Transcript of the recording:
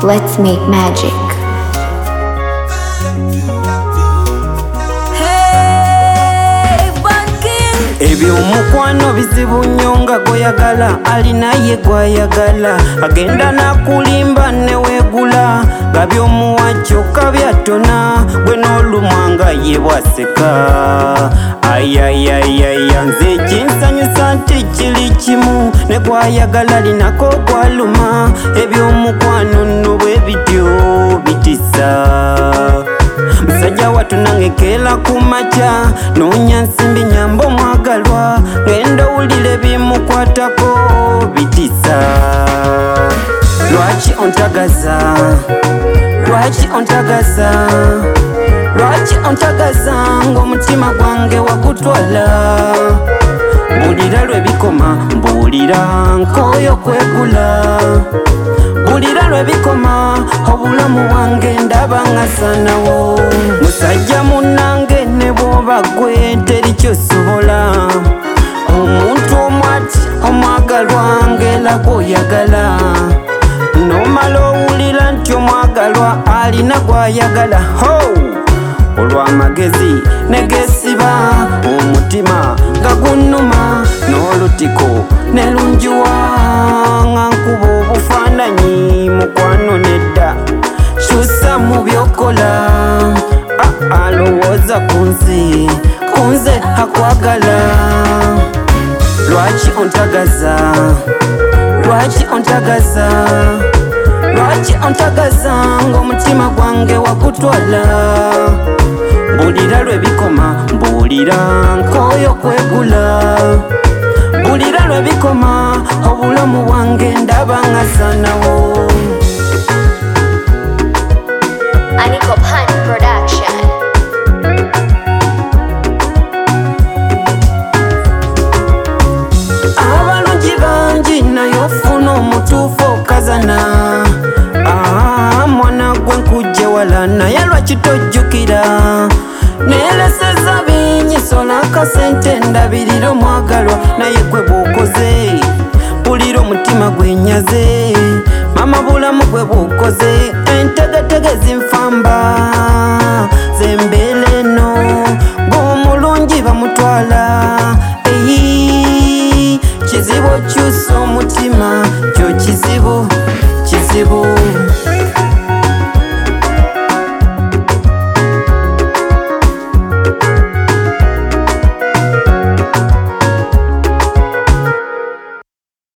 Let's make magic. Eby'omukwano bizibu nnyo nga goyagala alinaye gwayagala agenda nakulimba neweegula nga by'omuwa kyokka byatona gwe n'olumwanga ye bwaseka ayayayaya nze kinsanyusa nti kiri kimu ne gwayagala linako gwaluma eby'omukwano nno bwe bityo bitisa musajja wattu nange keera ku makya noonya nsimbi nyamba omwagalwa ngenda owulire bimukwatako bitisa lwaki ontagaza lwaki ontagaza lwaki ontagaza ng'omutima gwange wagutwala mbuulira lwe bikoma mbuulira nkooyo kwegula bulira lwe bikoma obulamu bwange ndaba nga sanawo musajja munnange ne bw'oba gwe teri kyosobola omuntu omwati omwagalwa ng'era gw'oyagala n'omala owulira nti omwagalwa alina gw'ayagala ho olw'amagezi negesiba omutima nga gunnuma n'olutiko ne lunjiwa nga nkuba obufaananyi mukwano nedda kyusa mu byokola alowooza kunze akwagala lwaki ontagaza lwaki ontagaza lwaki ontagaza ng'omutima gwange wagutwala mbuulira lwe bikoma mbuulira nkooyo kwegula mbuulira lwe bikoma obulamu bwange ndaba nga sanawo. Aniko Pan Production. Abalungi bangi naye ofuna omutuufu okazana mwana gwe nkujje wala naye lwaki tojjukira neeleseza binyisola akasente ndabirira omwagalwa naye gwe bw'okoze mpulira omutima gwenyaze mama bulamu gwe bw'okoze entegetege zinfamba zembeera eno ng'omulungi bamutwala kizibu okyusa omutima kyo kizibu